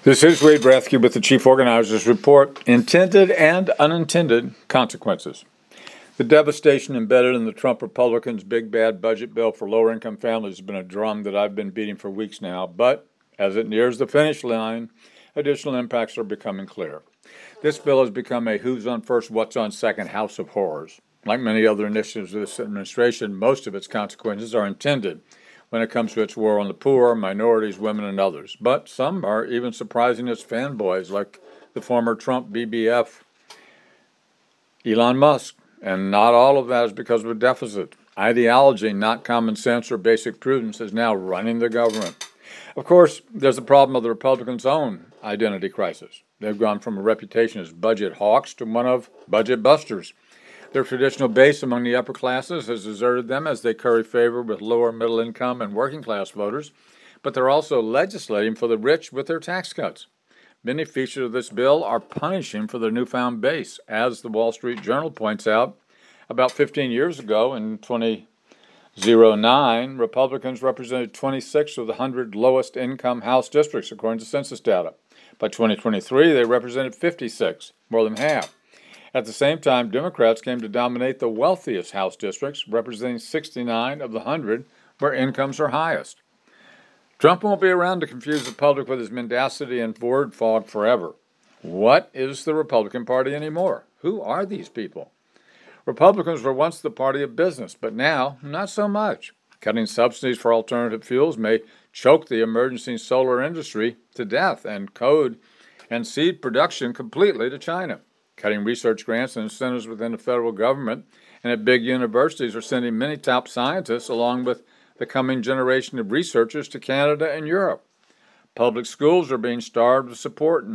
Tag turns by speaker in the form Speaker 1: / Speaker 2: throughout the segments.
Speaker 1: This is Wade Brathke with the Chief Organizer's Report, Intended and Unintended Consequences. The devastation embedded in the Trump Republicans' big bad budget bill for lower-income families has been a drum that I've been beating for weeks now, but as it nears the finish line, additional impacts are becoming clear. This bill has become a who's on first, what's on second house of horrors. Like many other initiatives of this administration, most of its consequences are intended when it comes to its war on the poor, minorities, women, and others. But some are even surprising its fanboys, like the former Trump BBF, Elon Musk. And not all of that is because of a deficit. Ideology, not common sense or basic prudence, is now running the government. Of course, there's the problem of the Republicans' own identity crisis. They've gone from a reputation as budget hawks to one of budget busters. Their traditional base among the upper classes has deserted them as they curry favor with lower middle income and working class voters, but they're also legislating for the rich with their tax cuts. Many features of this bill are punishing for their newfound base. As the Wall Street Journal points out, about 15 years ago in 2009, Republicans represented 26 of the 100 lowest income House districts, according to census data. By 2023, they represented 56, more than half. At the same time, Democrats came to dominate the wealthiest House districts, representing 69 of the 100 where incomes are highest. Trump won't be around to confuse the public with his mendacity and word fog forever. What is the Republican Party anymore? Who are these people? Republicans were once the party of business, but now, not so much. Cutting subsidies for alternative fuels may choke the emerging solar industry to death and code and seed production completely to China. Cutting research grants and incentives within the federal government and at big universities are sending many top scientists along with the coming generation of researchers to Canada and Europe. Public schools are being starved of support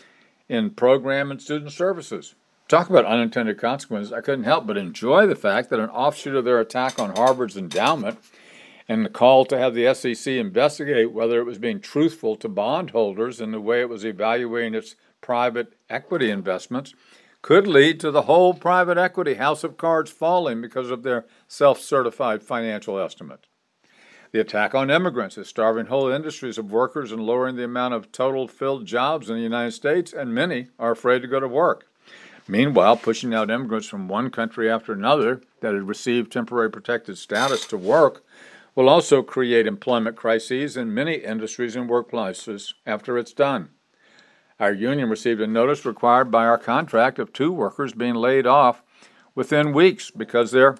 Speaker 1: in program and student services. Talk about unintended consequences. I couldn't help but enjoy the fact that an offshoot of their attack on Harvard's endowment and the call to have the SEC investigate whether it was being truthful to bondholders in the way it was evaluating its private equity investments could lead to the whole private equity house of cards falling because of their self-certified financial estimates. The attack on immigrants is starving whole industries of workers and lowering the amount of total filled jobs in the United States, and many are afraid to go to work. Meanwhile, pushing out immigrants from one country after another that had received temporary protected status to work will also create employment crises in many industries and workplaces after it's done. Our union received a notice required by our contract of 2 workers being laid off within weeks because their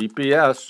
Speaker 1: TPS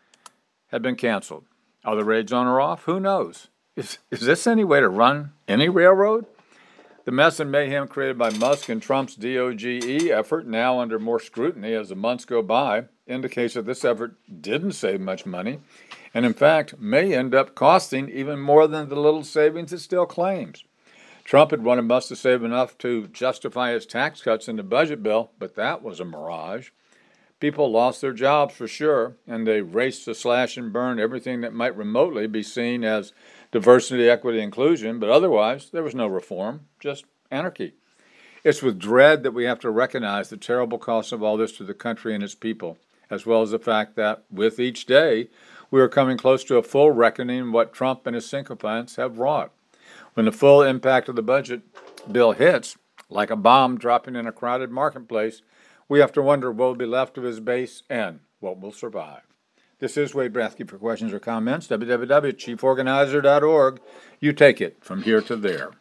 Speaker 1: had been canceled. Are the raids on or off? Who knows? Is this any way to run any railroad? The mess and mayhem created by Musk and Trump's DOGE effort, now under more scrutiny as the months go by, indicates that this effort didn't save much money and, in fact, may end up costing even more than the little savings it still claims. Trump had wanted Musk to save enough to justify his tax cuts in the budget bill, but that was a mirage. People lost their jobs for sure, and they raced to slash and burn everything that might remotely be seen as diversity, equity, inclusion, but otherwise there was no reform, just anarchy. It's with dread that we have to recognize the terrible cost of all this to the country and its people, as well as the fact that, with each day, we are coming close to a full reckoning of what Trump and his sycophants have wrought. When the full impact of the budget bill hits, like a bomb dropping in a crowded marketplace, we have to wonder what will be left of his base and what will survive. This is Wade Brathke. For questions or comments, www.chieforganizer.org. You take it from here to there.